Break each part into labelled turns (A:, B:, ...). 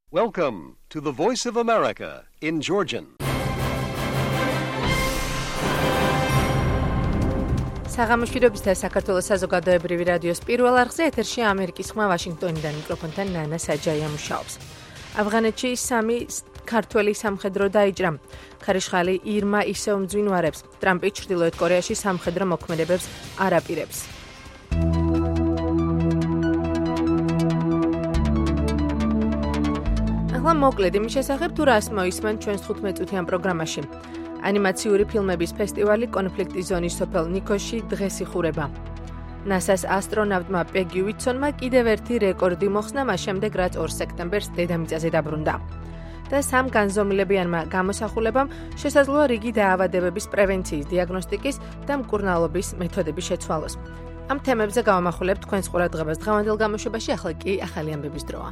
A: Welcome to the Voice of America in Georgian.
B: საღამოშვიდობის და საქართველოს საზოგადოებრივი რადიოს პირველ არხზე ეთერში ამერიკის ხმა ვაშინგტონიდან მიკროფონთან ნანა საჯაია მუშაობს. ავღანეთში 3 ქართველი სამხედრო დაიჭრა. ქარიშხალი ირმა ისევ მძვინვარებს. ტრამპი ჩრდილოეთ კორეაში სამხედრო მოქმედებებს არ აპირებს. ახლა მოკლედ იმის შესახებ თუ რას მოისმენ ჩვენს 15-წუთიან პროგრამაში. ანიმაციური ფილმების ფესტივალი კონფლიქტის ზონის სოფელ ნიქოში დღეს იხურება. NASA-ს ასტრონავტმა პეგი უიტსონმა კიდევ ერთი რეკორდი მოხსნა მას შემდეგ, რაც 2 სექტემბერს დედამიწაზე დაბრუნდა. და 3 განზომილებიანმა გამოსახულებამ შესაძლოა რიგი დაავადებების პრევენციის, დიაგნოსტიკის და მკურნალობის მეთოდების შეცვალოს. ამ თემებზე გავამახვილებთ თქვენს ყურადღებას დღევანდელ გამოშვებაში, ახლა კი ახალი ამბების დროა.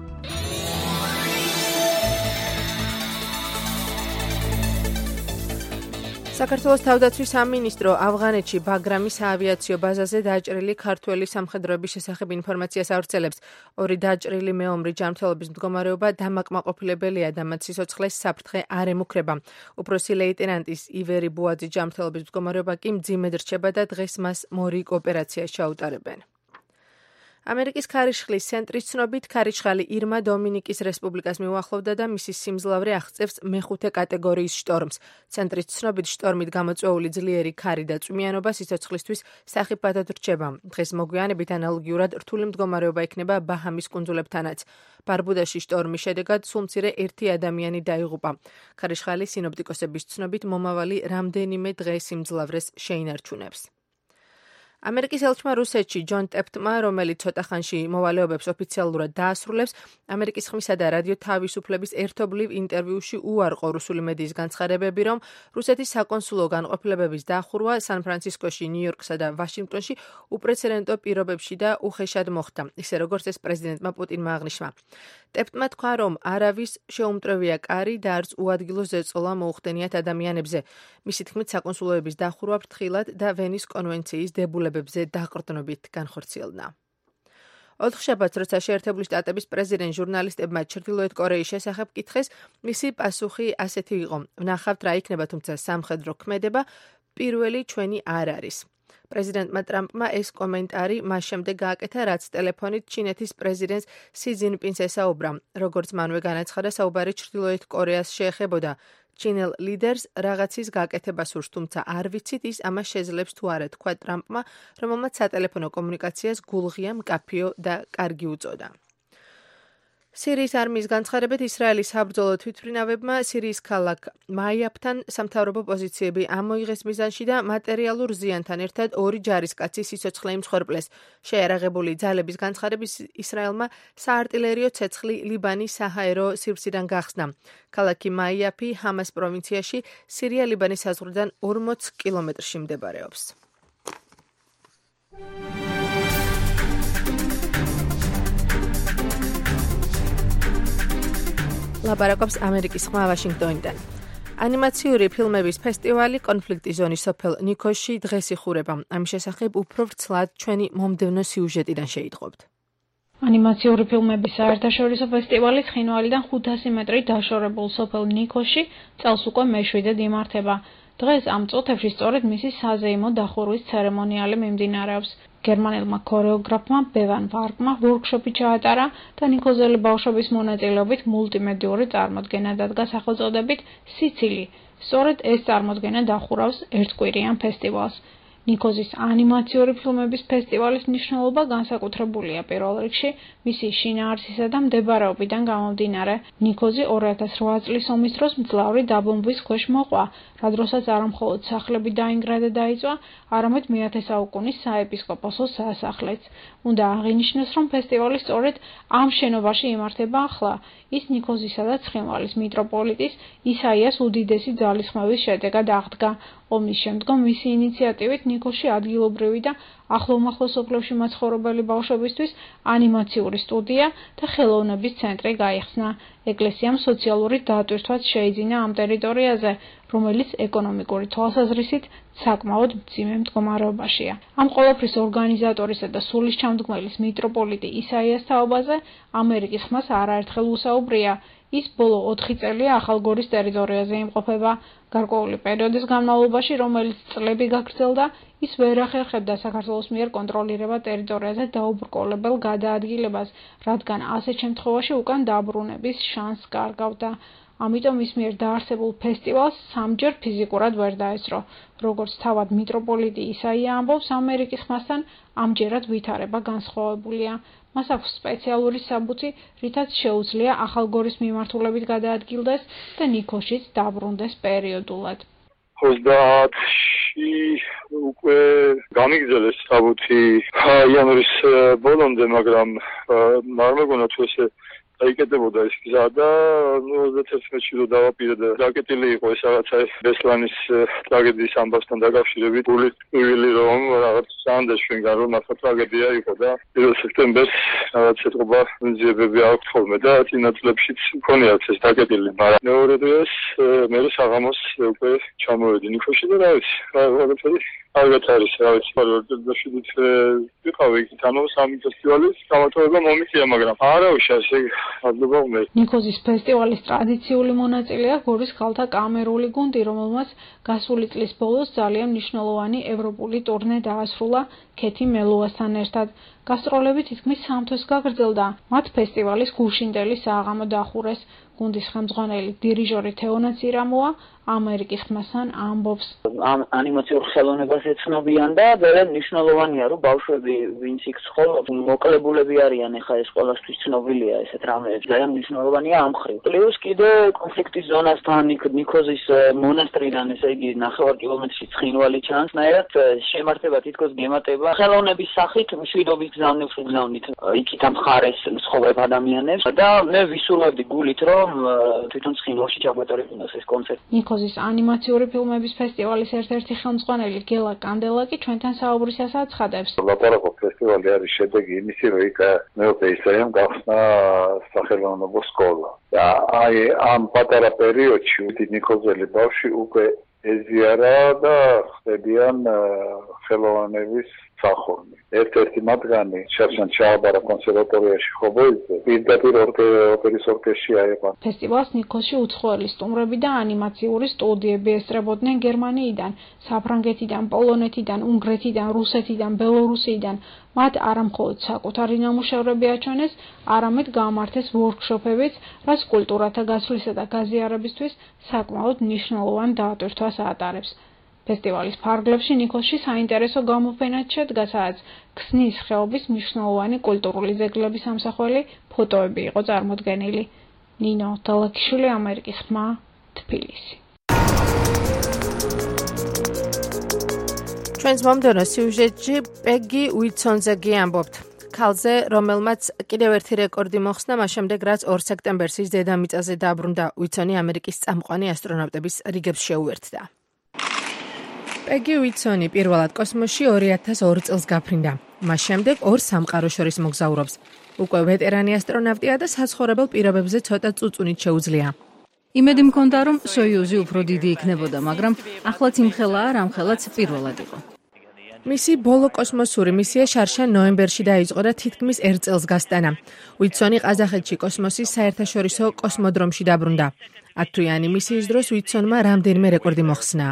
B: საქართველოს თავდაცვის სამინისტრო ავღანეთში ბაგრამის საავიაციო ბაზაზე დაჭრილი ქართველი სამხედროების შესახებ ინფორმაციას ავრცელებს. 2 დაჭრილი მეომრი ჯანმრთელობის მდგომარეობა დამაკმაყოფილებელია და მათ სიცოცხლეს საფრთხე არ ემუქრება. უფროსი ლეიტენანტის ივერი ბუაძის ჯანმრთელობის მდგომარეობა კი მძიმედ რჩება და დღეს მას მორიგ ოპერაციას ჩაუტარებენ. ამერიკის ქარიშხლის ცენტრის ცნობით ქარიშხალი ირმა დომინიკის რესპუბლიკას მიუახლოვდა და მისი სიმძლავრე აღწევს მე-5 კატეგორიის შტორმს. ცენტრის ცნობით შტორმით გამოწვეული ძლიერი ქარი და წვიმიანობა სიცოცხლისთვის სახიფათოდ რჩება. დღეს მოგვიანებით ანალოგიურად რთული მდგომარეობა იქნება ბაჰამის კუნძულებთანაც. ბარბუდაში შტორმის შედეგად სულ მცირე 1 ადამიანი დაიღუპა. ქარიშხალი სინოპტიკოსების ცნობით მომავალი რამდენიმე დღე სიმძლავრეს შეინარჩუნებს. ამერიკის ელჩმა რუსეთში ჯონ ტეფტმა, რომელიც ცოტა ხანში მოვალეობებს ოფიციალურად დაასრულებს, ამერიკის ხმისა და რადიო თავისუფლების ერთობლივ ინტერვიუში უარყო რუსული მედიის განცხადებები, რომ რუსეთის საკონსულო განყოფილებების დახურვა სან-ფრანცისკოში, ნიუ-იორკსა და ვაშინგტონში უპრეცედენტო პირობებში და უხეშად მოხდა, ისე როგორც ეს პრეზიდენტმა პუტინმა აღნიშნა. ტეფტმა თქვა, რომ არავის შეუმტვრევია კარი და არც უადგილო ზეწოლა მოუხდენიათ ადამიანებზე. მისი თქმით, საკონსულოების დახურვა ფრთხილად და ვენის კონვენციის დებულებებზე დაყრდნობით განხორციელდა. ოთხშაბათს, როცა შეერთებული შტატების პრეზიდენტ ჟურნალისტებმა ჩრდილოეთ კორეის შესახებ კითხეს, მისი პასუხი ასეთი იყო: ვნახავთ რა იქნება, თუმცა სამხედრო ქმედება პირველი ჩვენი არ არის. პრეზიდენტმა ტრამპმა ეს კომენტარი მას შემდეგ გააკეთა, რაც ტელეფონით ჩინეთის პრეზიდენტს სი ძინპინს ესაუბრა. როგორც მანვე განაცხადა, საუბარი ჩრდილოეთ კორეას შეეხებოდა. ჩინელ ლიდერს რაღაცის გაკეთება სურს, თუმცა არ ვიცით ის ამას შეძლებს თუ არა, თქვა ტრამპმა, რომელმაც სატელეფონო კომუნიკაციას გულღია, მკაფიო და კარგი უწოდა. სირიის არმიის განცხადებით, ისრაელის საბრძოლო თვითმფრინავებმა სირიის ქალაქ მაიაფთან სამთავრობო პოზიციები ამოიღეს მიზანში და მატერიალურ ზიანთან ერთად 2 ჯარისკაცის სიცოცხლე იმსხვერპლეს. შეიარაღებული ძალების განცხადებით, ისრაელმა საარტილერიო ცეცხლი ლიბანის საჰაერო სივრციდან გახსნა. ქალაქი მაიაფი ჰამას პროვინციაში სირია-ლიბანის საზღვრიდან 40 კილომეტრში მდებარეობს. ლაპარაკობს ამერიკის ხმა ვაშინგტონიდან. ანიმაციური ფილმების ფესტივალი კონფლიქტის ზონის სოფელ ნიქოში დღეს იხურება. ამის შესახებ უფრო ვრცლად ჩვენი მომდევნო სიუჟეტიდან შეიტყობთ.
C: ანიმაციური ფილმების საერთაშორისო ფესტივალი ცხინვალიდან 500 მეტრი დაშორებულ სოფელ ნიქოში წელს უკვე მე-7-ად იმართება. დღეს ამ წუთებში სწორედ მისი საზეიმო დახურვის ცერემონიალი მიმდინარეობს. გერმანელმა ქორეოგრაფმა ბევან ვარკმა ვორქშოპი ჩაატარა და ნიქოზელი ბავშვების მონაწილეობით მულტიმედიური წარმოდგენა დადგა სახელწოდებით სიცილი. სწორედ ეს წარმოდგენა დახურავს ერთკვირიან ფესტივალს. ნიქოზის ანიმაციური ფილმების ფესტივალის მნიშვნელობა განსაკუთრებულია პირველ რიგში მისი შინაარსისა და მდებარეობიდან გამომდინარე. ნიქოზი 2008 წლის ომის დროს მძლავრი დაბომბვის ქვეშ მოყვა, რა დროსაც არა მხოლოდ სახლები დაინგრა და დაიწვა, არამედ მე-10 საუკუნის საეპისკოპოსო სასახლეც. უნდა აღინიშნოს, რომ ფესტივალი სწორედ ამ შენობაში იმართება ახლა. ის ნიქოზისა და ცხინვალის მიტროპოლიტის ისაიას უდიდესი ძალისხმევის შედეგად აღდგა. ომის შემდგომ მისი ინიციატივით ნიქოში ადგილობრივი და ახლომახლო სოფლებში მაცხოვრებელი ბავშვებისთვის ანიმაციური სტუდია და ხელოვნების ცენტრი გაიხსნა. ეკლესიამ სოციალური დატვირთვაც შეიძინა ამ ტერიტორიაზე, რომელიც ეკონომიკური თვალსაზრისით საკმაოდ მძიმე მდგომარეობაშია. ამ ყველაფრის ორგანიზატორისა და სულისჩამდგმელის მიტროპოლიტი ისაიას თაობაზე ამერიკის ხმას არაერთხელ უსაუბრია. ის ბოლო 4 წელია ახალგორის ტერიტორიაზე იმყოფება. გარკვეული პერიოდის განმავლობაში, რომელიც წლები გაგრძელდა, ის ვერ ახერხებდა საქართველოს მიერ კონტროლირება ტერიტორიაზე დაუბრკოლებელ გადაადგილებას, რადგან ასეთ შემთხვევაში უკან დაბრუნების შანსს კარგავდა. ამიტომ ის მიერ დაარსებულ ფესტივალს სამჯერ ფიზიკურად ვერ დაესწრო. როგორც თავად მიტროპოლიტი ისაია ამბობს, ამერიკის ხმასთან ამჯერად ვითარება განსხვავებულია. მას აქვს სპეციალური საბუთი, რითაც შეუძლია ახალგორის მიმართულებით გადაადგილდეს და ნიქოშიც დაბრუნდეს პერიოდულად.
D: 30-ში უკვე გამიგზელეს საბუთი იანვრის ბოლომდე, მაგრამ არ მეგონა თუ ესე დაიკეტებოდა ეს გზა და 31-ში რო დავაპირე და დაკეტილი იყო ეს რაღაცა ბესლანის ტრაგედიის ამბავთან დაკავშირებით, გულისწყმილი რომ რაღაც სანდეშვენგან რომ ახლა ტრაგედია იყო და 1 სექტემბერს რაღაც ეთყობა ძიებები აქვს ხოლმე და წინა წლებშიც მქონიათ ეს დაკეტილი, მაგრამ მეორე დღეს მე საღამოს უკვე ჩამოვედი ნიქოში და რა ვიცი, რაღაცა კარგად არის, რა ვიცი, ვარდაშვიდით ვიყავი იქით, ანუ სამი ფესტივალის გამარჯვება მომიწია, მაგრამ არავის ასე ადლობა უნდა.
C: ნიქოზის ფესტივალის ტრადიციული მონაწილეა გორის ქალთა კამერული გუნდი, რომელმაც გასული წლის ბოლოს ძალიან მნიშვნელოვანი ევროპული ტურნე დაასრულა ქეთი მელუასთან ერთად. გასტროლები თითქმის 3 თვის გაგრძელდა. მათ ფესტივალის გუშინდელი საღამო დახურეს. გუნდის ხელმძღვანელი დირიჟორი თეონა ცირამოა ამერიკის ხმასთან ამბობს.
E: ამ ანიმაციურ ხელოვნებას ეცნობიან და ძალიან მნიშვნელოვანია, რომ ბავშვები, ვინც იქ ცხოვრობს, მოკლებულები არიან, ეხა ეს ყველასთვის ცნობილია ესეთ რამეებს. ძალიან მნიშვნელოვანია ამ მხრივ. პლუს კიდე კონფლიქტის ზონასთან ნიქოზის მონასტრიდან, ესე იგი 9 კილომეტრში ცხინვალი ჩანს, ნაირად შემართება თითქოს გემატება. ხელოვნების სახით მშვიდობის გზავნით იქით მხარეს მსხოვებ ადამიანებს და მე ვისურვებდი გულით, რომ თვითონ ცხინვალში ჩაგვეტარებინოს ეს კონცერტი.
C: ნიქოზის ანიმაციური ფილმების ფესტივალის ერთ-ერთი ხელმძღვანელი გელა კანდელაკი ჩვენთან საუბრისას აცხადებს.
D: ლაპარაკობ ფესტივალი არის შედეგი იმისი, რომ იქ მეოფეისაიამ გახსნა სახელოვნებო სკოლა. და აი ამ პატარა პერიოდში ნიქოზელი ბავშვი უკვე ეზიარა და ხდებიან ხელოვნების სახორნი. ერთ-ერთი მათგანი შარშან ჩააბარა კონსერვატორიაში ხობოიძე, პირდაპირ ოპერის ორკესტრში აიყვანა.
C: ფესტივალს ნიქოზში უცხოელი სტუმრები და ანიმაციური სტუდიები ესწრებოდნენ გერმანიიდან, საფრანგეთიდან, პოლონეთიდან, უნგრეთიდან, რუსეთიდან, ბელორუსიიდან. მათ არამხოლოდ საკუთარი ნამუშევრები აჩვენეს, არამედ გამართეს ვორქშოპებიც, რაც კულტურათა გაცვლისა და გაზიარებისთვის საკმაოდ მნიშვნელოვან დაატვირთვას ატარებს. ფესტივალის ფარგლებში ნიქოზში საინტერესო გამოფენად შედგა, სადაც ქსნის ხეობის მნიშვნელოვანი კულტურული ძეგლების ამსახველი ფოტოები იყო წარმოდგენილი. ნინო დალაკიშვილი, ამერიკის ხმა, თბილისი.
B: ჩვენს მომდევნო სიუჟეტში პეგი უიცონზე გიამბობთ. ქალზე, რომელმაც კიდევ ერთი რეკორდი მოხსნა, მას შემდეგ, რაც 2 სექტემბერს ის დედამიწაზე დაბრუნდა, უიცონი ამერიკის წამყვანი ასტრონავტების რიგებს შეუერთდა. პეგი უიცონი პირველად კოსმოსში 2002 წელს გაფრინდა. მას შემდეგ 2 სამყაროს შორის მოგზაურობს. უკვე ვეტერანი ასტრონავტია და საცხოვრებელ პირობებზე ცოტა წუწუნით შეუძლია.
F: იმედი მქონდა, რომ სოიუზი უფრო დიდი იქნებოდა, მაგრამ ახლაც იმხელაა, რამხელაც პირველად იყო.
B: მისი ბოლო კოსმოსური მისია შარშან ნოემბერში დაიწყო და თითქმის 1 წელს გასტანა. უიცონი ყაზახეთში კოსმოსის საერთაშორისო კოსმოდრომში დაბრუნდა. 10 თვიანი მისიის დროს უიცონმა რამდენიმე რეკორდი მოხსნა.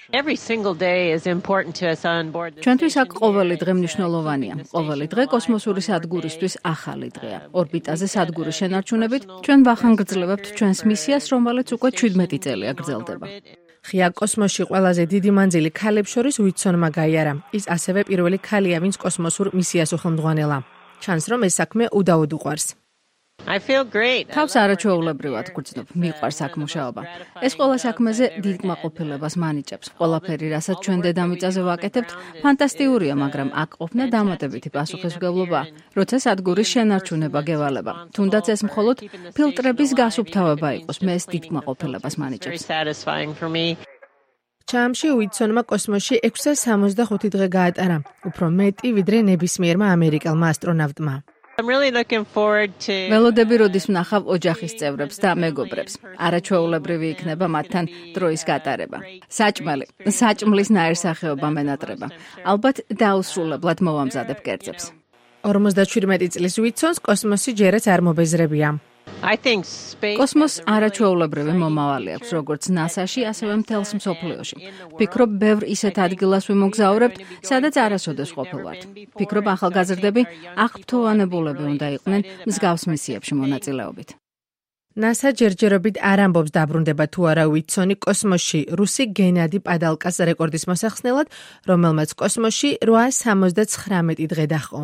F: ჩვენთვის აქ ყოველი დღე მნიშვნელოვანია. ყოველი დღე კოსმოსური სადგურისთვის ახალი დღეა. ორბიტაზე სადგურის შენარჩუნებით ჩვენ ვახანგრძლივებთ ჩვენს მისიას, რომელიც უკვე 17 წელია გრძელდება.
B: ღია კოსმოსში ყველაზე დიდი მანძილი ქალებს შორის უიცონმა გაიარა. ის ასევე პირველი ქალია, ვინც კოსმოსურ მისიას უხელმძღვანელა. ჩანს, რომ ეს საქმე უდაოდ უყვარს.
F: თავს არაჩვეულებრივად გრძნობ, მიყვარს აქ მუშაობა. ეს ყველა საქმეზე დიდ კმაყოფილებას მანიჭებს. ყველაფერი, რასაც ჩვენ დედამიწაზე ვაკეთებთ, ფანტასტიკურია, მაგრამ აქ ყოფნა დამატებითი პასუხისმგებლობაა, როცა სადგურის შენარჩუნება გევალება. თუნდაც ეს მხოლოდ ფილტრების გასუფთავება იყოს, მე ეს დიდ კმაყოფილებას მანიჭებს.
B: ჩამში უიტსონმა კოსმოსში 665 დღე გაატარა, უფრო მეტი ვიდრე ნებისმიერმა ამერიკელმა ასტრონავტმა. ველოდები როდის ვნახავ ოჯახის წევრებს და მეგობრებს. არაჩვეულებრივი იქნება მათთან დროის გატარება. საჭმლის ნაირსახეობა მენატრება. ალბათ დაუსრულებლად მოვამზადებ კერძებს. 57 წლის უიტსონს კოსმოსი ჯერაც არ მობეზრებია. კოსმოსს არაჩვეულებრივი მომავალი აქვს, როგორც ნასაში, ასევე მთელს მსოფლიოში. ვფიქრობ, ბევრ ისეთ ადგილას ვიმოგზაურებთ, სადაც არასოდეს ყოფილვართ. ვფიქრობ, ახალგაზრდები აღფრთოვანებულები უნდა იყვნენ მსგავს მისიებში მონაწილეობით. NASA ჯერჯერობით არ ამბობს დაბრუნდება თუ არა უიტსონი კოსმოსში რუსი გენადი პადალკას რეკორდის მოსახსნელად, რომელმაც კოსმოსში 879 დღე დაჰყო.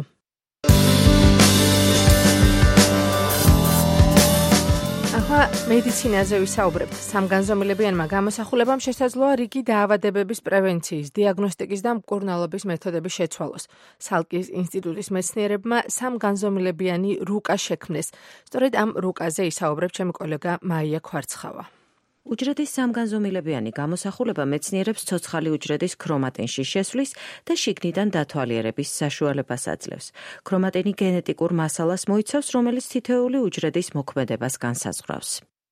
B: მედიცინაზე ვისაუბრებთ. სამგანზომილებიანმა გამოსახულებამ შესაძლოა რიგი დაავადებების პრევენციის, დიაგნოსტიკის და მკურნალობის მეთოდები შეცვალოს. სალკის ინსტიტუტის მეცნიერებმა სამგანზომილებიანი რუკა შექმნეს. სწორედ ამ რუკაზე ისაუბრებ ჩემი კოლეგა მაია ქვარცხავა.
G: უჯრედის სამგანზომილებიანი გამოსახულება მეცნიერებს ცოცხალი უჯრედის ქრომატინში შესვლის და შიგნიდან დათვალიერების საშუალებას აძლევს. ქრომატინი გენეტიკურ მასალას მოიცავს, რომელიც თითოეული უჯრედის მოქმედებას განსაზღვრავს.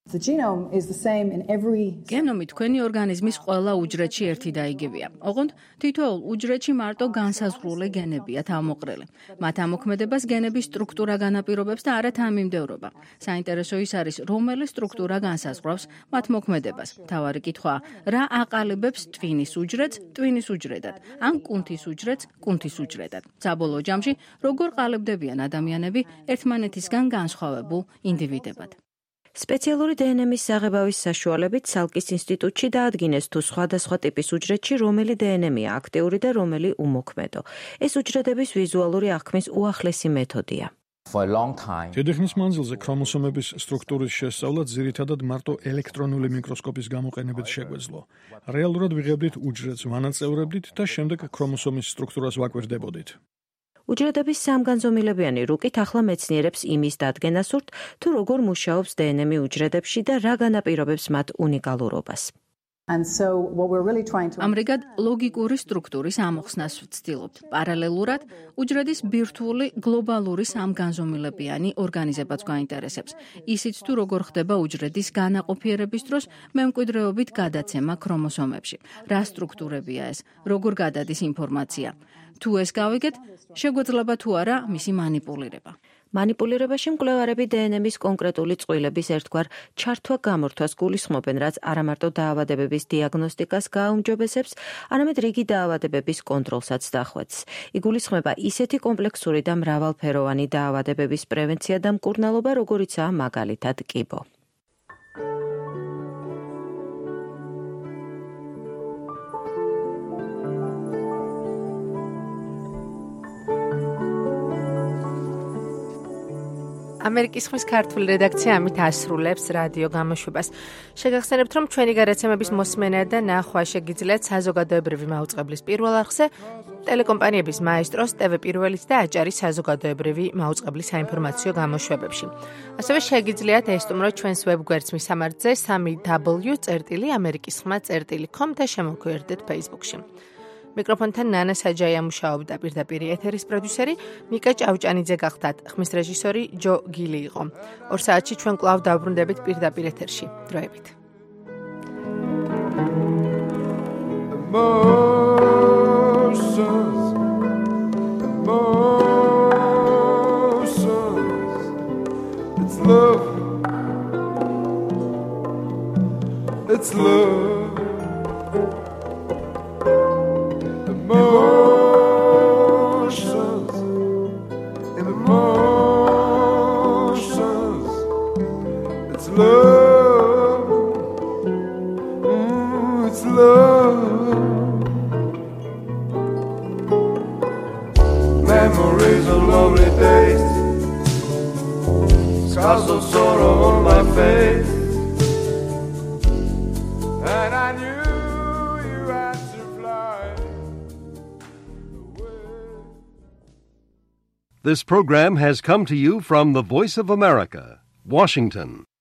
G: გენომი თქვენი ორგანიზმის ყველა უჯრედში ერთი და იგივეა. ოღონდ თითოეულ უჯრედში მარტო განსაზღვრული გენებია თავმოყრილი. მათ ამოქმედებას გენების სტრუქტურა განაპირობებს და არა თანმიმდევრობა. საინტერესო ის არის, რომელი სტრუქტურა განსაზღვრავს მათ მოქმედებას. მთავარი კითხვაა, რა აყალიბებს ტვინის უჯრედს ტვინის უჯრედად, ან კუნთის უჯრედს კუნთის უჯრედად. საბოლოო ჯამში, როგორ ყალიბდებიან ადამიანები ერთმანეთისგან განსხვავებულ ინდივიდებად. სპეციალური დნმ-ის საღებავის საშუალებით სალკის ინსტიტუტში დაადგინეს თუ სხვადასხვა ტიპის უჯრედში რომელი დნმ-ია აქტიური და რომელი უმოქმედო. ეს უჯრედების ვიზუალური აღქმის უახლესი მეთოდია.
H: დიდი ხნის მანძილზე ქრომოსომების სტრუქტურის შესწავლა ძირითადად მარტო ელექტრონული მიკროსკოპის გამოყენებით შეგვეძლო. რეალურად ვიღებდით უჯრედს, ვანაწევრებდით და შემდეგ ქრომოსომის სტრუქტურას ვაკვირდებოდით.
G: უჯრედების სამგანზომილებიანი რუკით ახლა მეცნიერებს იმის დადგენა სურთ, თუ როგორ მუშაობს დნმ უჯრედებში და რა განაპირობებს მათ უნიკალურობას. ამრიგად ლოგიკური სტრუქტურის ამოხსნას ვცდილობთ. პარალელურად უჯრედის ბირთვული გლობალური სამგანზომილებიანი ორგანიზებაც გვაინტერესებს. ისიც თუ როგორ ხდება უჯრედის განაყოფიერების დროს მემკვიდრეობით გადაცემა ქრომოსომებში. რა სტრუქტურებია ეს, როგორ გადადის ინფორმაცია. თუ ეს გავიგეთ, შეგვეძლება თუ არა მისი მანიპულირება. მანიპულირებაში მკვლევარები დნმ-ის კონკრეტული წყვილების ერთგვარ ჩართვა-გამორთვას გულისხმობენ, რაც არა მარტო დაავადებების დიაგნოსტიკას გააუმჯობესებს, არამედ რიგი დაავადებების კონტროლსაც დახვეწს. იგულისხმება ისეთი კომპლექსური და მრავალფეროვანი დაავადებების პრევენცია და მკურნალობა, როგორიცაა მაგალითად კიბო.
B: ამერიკის ხმის ქართული რედაქცია ამით ასრულებს რადიო გამოშვებას. შეგახსენებთ, რომ ჩვენი გადაცემების მოსმენა და ნახვა შეგიძლიათ საზოგადოებრივი მაუწყებლის პირველ არხზე, ტელეკომპანიების მაესტროს, TV პირველის და აჭარის საზოგადოებრივი მაუწყებლის საინფორმაციო გამოშვებებში. ასევე შეგიძლიათ ესტუმროთ ჩვენს ვებგვერდს მისამართზე www.amerikiskhma.com და შემოგვიერთდეთ Facebook-ში. მიკროფონთან ნანა საჯაია მუშაობდა, პირდაპირ ეთერის პროდიუსერი მიკა ჭავჭანიძე გახდათ, ხმის რეჟისორი ჯო გილი იყო. 2 საათში ჩვენ კვლავ დავბრუნდებით პირდაპირ ეთერში. დროებით. It's love.
I: Memories of lovely days, scars of sorrow on my face, and I knew you had to fly away.
A: This program has come to you from the Voice of America, Washington.